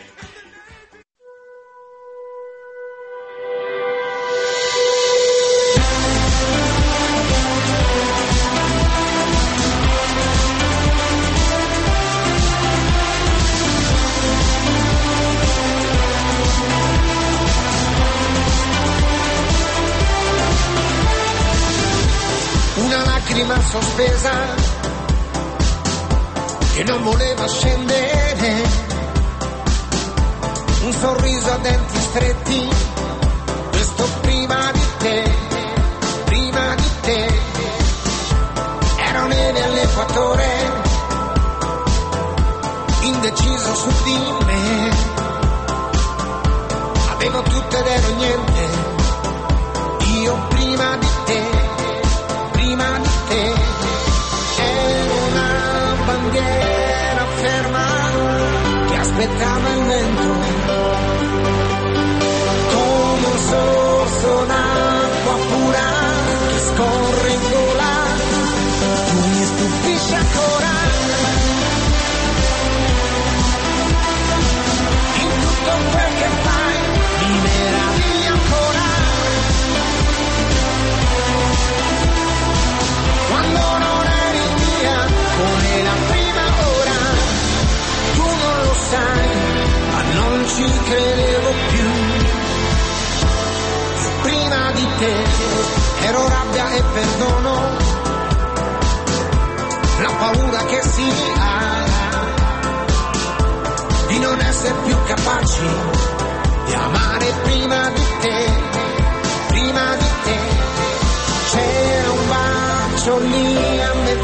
Una lacrima sospesa che non voleva scendere, un sorriso a denti stretti, questo prima di te, prima di te. Ero neve all'equatore, indeciso su di me, avevo tutto ed ero niente, io prima di te. Prima di te ero una bandiera ferma che aspettava il vento, come un sorso d'acqua pura che scorre in gola. Tu mi stupisci ancora in tutto quel che fai, mi meraviglia ancora. Quando non eri mia, come la prima ora, tu non lo sai, ma non ci credevo più. Io prima di te ero rabbia e perdono, la paura che si ha di non essere più capaci di amare prima di te, prima di te. C'era un bacio lì a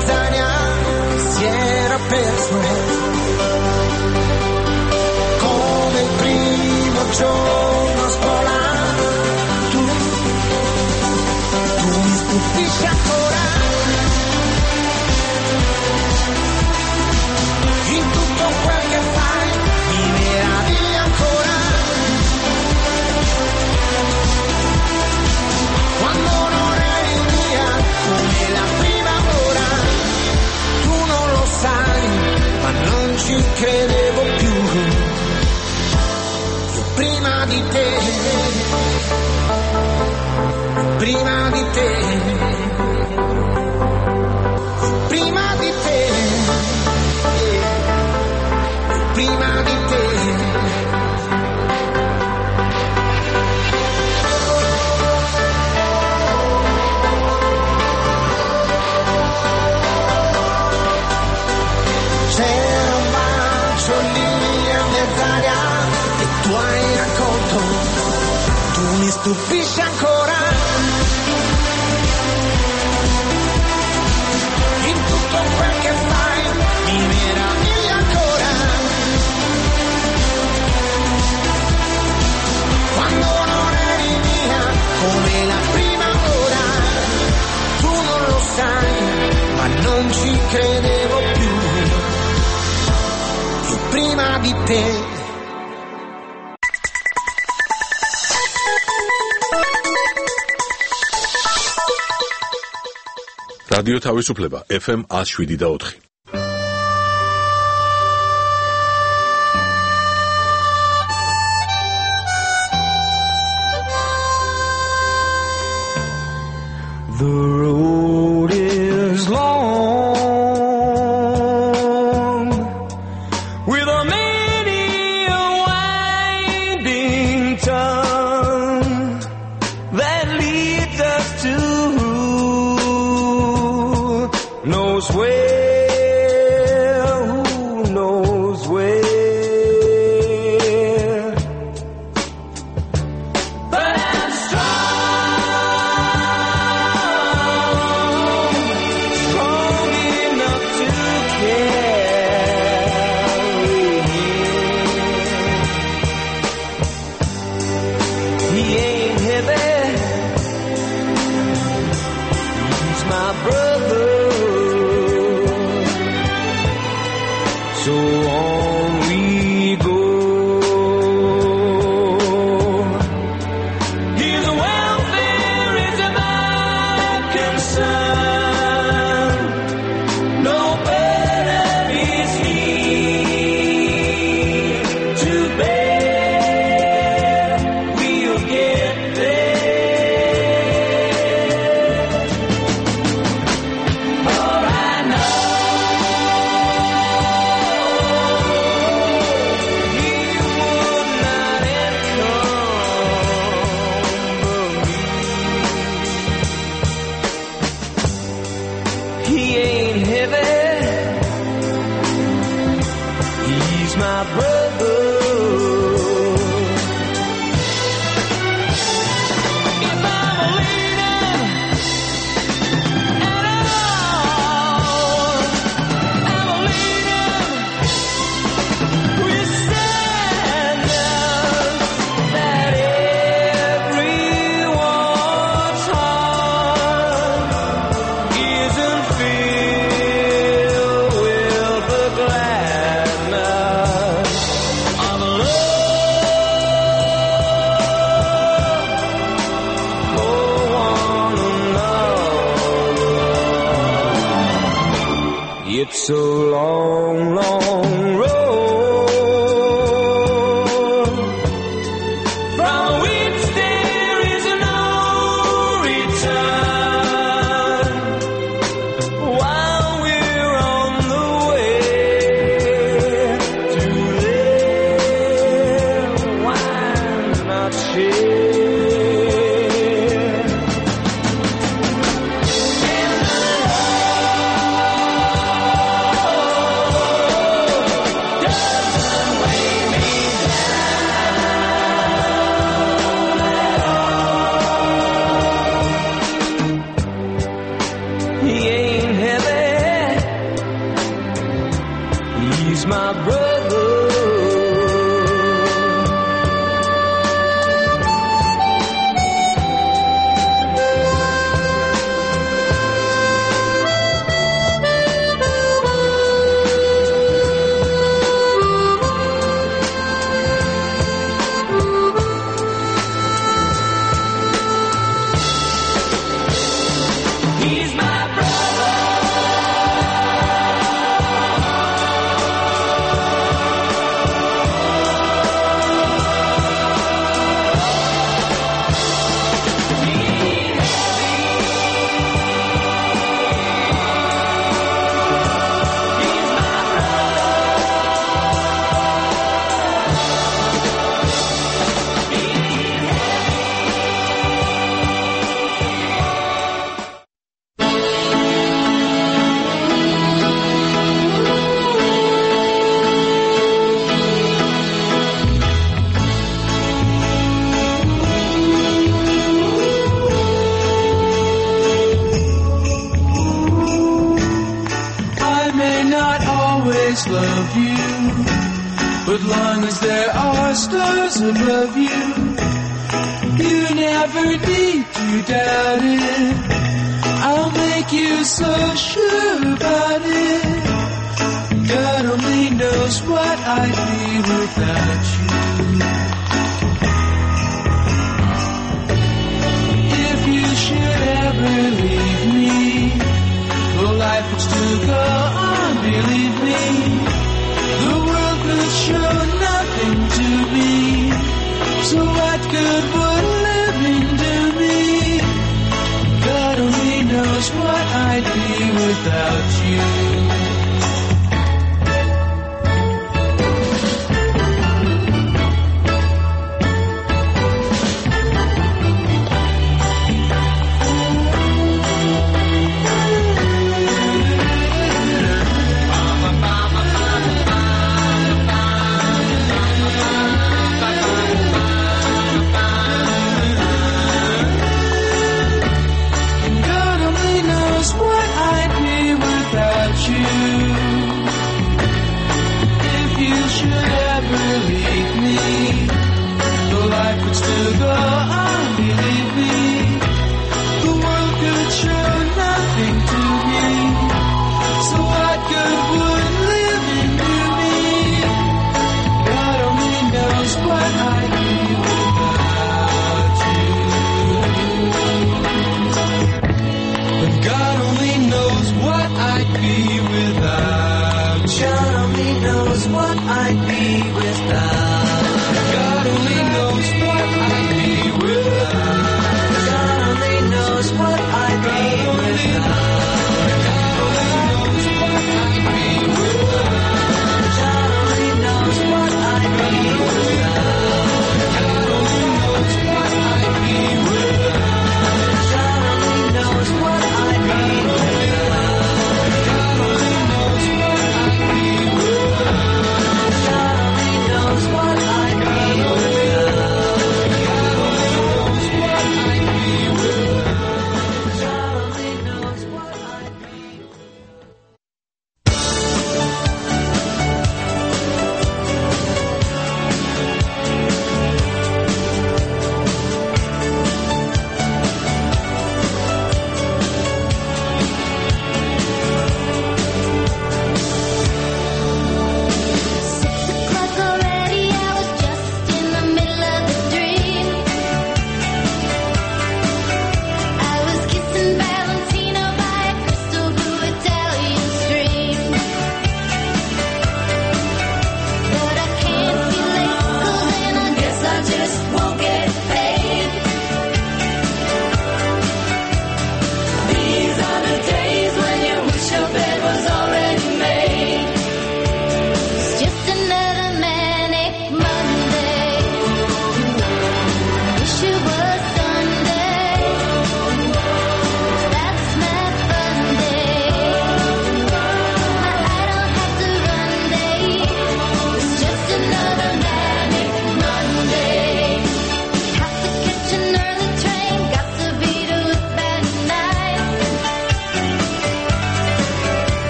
prima di te, prima di te, prima di te. C'era un bacio lì a mezz'aria e tu hai raccolto, tu mi stupisci ancora. In tutto quel che fai mi meravigli ancora. Quando non eri mia come la prima ora, tu non lo sai, ma non ci credevo più. Io prima di te. რადიო თავისუფლება FM 107.4. The road is long with a many a winding tongue that leads us to knows where, who knows where. But I'm strong enough to carry him. He ain't heavy, he's my brother. So on we go. His welfare is my concern. No burden is he to bear. We'll get there. For I know he ain't heavy, he's my brother. If I'm a leader at all, I'm a leader with standards that everyone's heart isn't filled with the gladness of love for one another. It's a long, long road from which there is no return. While we're on the way to there, why not share? In the love love you. But long as there are stars above you, you never need to doubt it. I'll make you so sure about it. God only knows what I'd be without you. If you should ever leave me, well, life would still go on, believe me. The world could show nothing to me. So what good would living do me? God only knows what I'd be without you.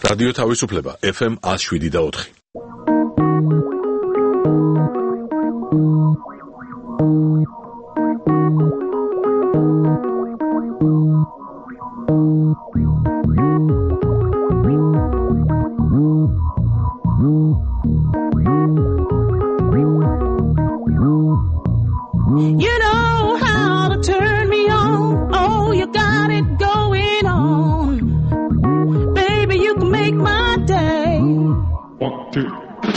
რადიო თავისუფლება FM 107.4. You know how to turn me on. Oh, you got it going on. Baby, you can make my day. 1, 2.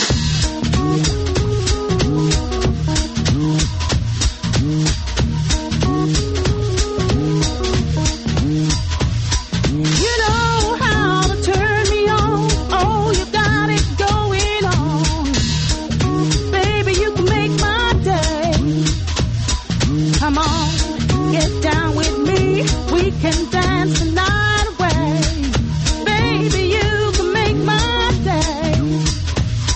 You know how to turn me on. Oh, you got it going on. Baby, you can make my day. Come on, get down with me. We can dance the night away. Baby, you can make my day.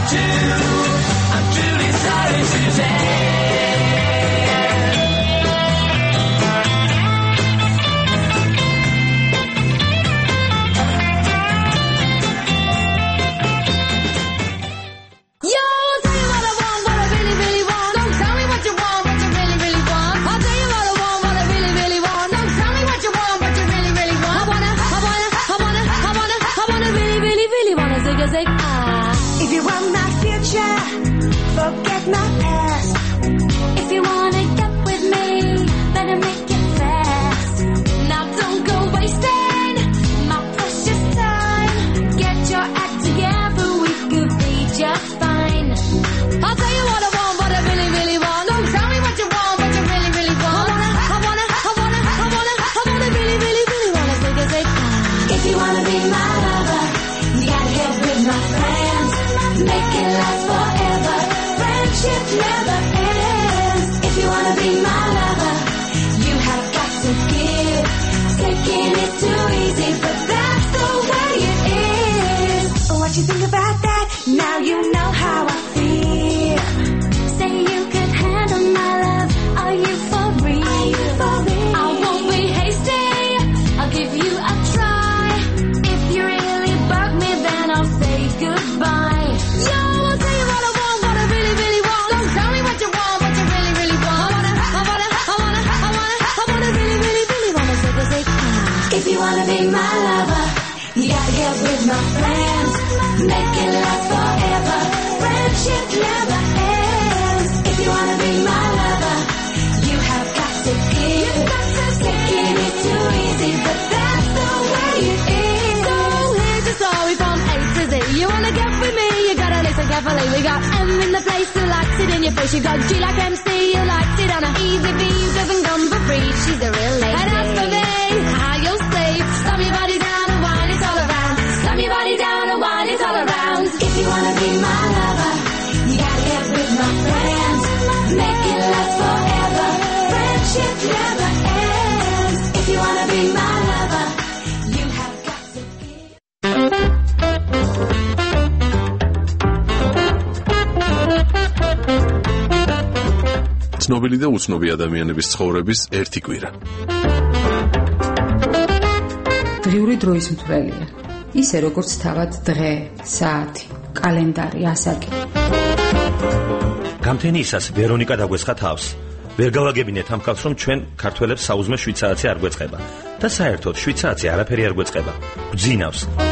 I'm truly sorry, Suzanne. If you want my future, forget my past. If you wanna get with me, better make it fast. Now don't go wasting my precious time. Get your act together, we could be just fine. I'll tell you what I want, what I really, really want. Don't tell me what you want, what you really, really want. I wanna really, really, really wanna say, if you wanna be my lover, you gotta get with my friends. Make it last forever. Friendship never ends. If you wanna be my lover, you have got to give. Taking it too easy, but that's the way it is. What you think about that? Now you know how I feel. Say you could handle my love. Are you for real? I won't be hasty. I'll give you a try. If you really bug me, then I'll say goodbye. Yo, I'll tell you what I want, what I really, really want. Don't tell me what you want, what you really, really want. I wanna really, really, really wanna say. If you wanna be my lover, you gotta get with my friends. Make it last forever. Friendship never ends. If you wanna be my lover, you have got to give. Taking it too easy, but that's the way it is. So here's your story from A to Z. You wanna get with me, you gotta listen carefully. We got M in the place who likes it in your face. You got G like MC, you likes it on a easy B, doesn't come for free. She's a real lady. And as for me, how you'll save. Slam your body down and wine it all around. Slam your body down and wine it all around. If you wanna be my lover, you gotta get with my friends. Make it last forever. Friendship never ends. If you wanna be my lover, you have got to give. ცნობილი და უცნობი ადამიანების ცხოვრების ერთი კვირა. დღიური დროის მთვრელია. ისე როგორც თავად დღე, საათი, კალენდარი, ასაკი. გამთენიისას ვერონიკა დაგვესხა თავს. ვერ გავაგებინეთ ამ ხალხს, რომ ჩვენ ქართველებს საუზმე 7 საათი არ გვეწყება და საერთოდ 7 საათი არაფერი არ გვეწყება. გვძინავს.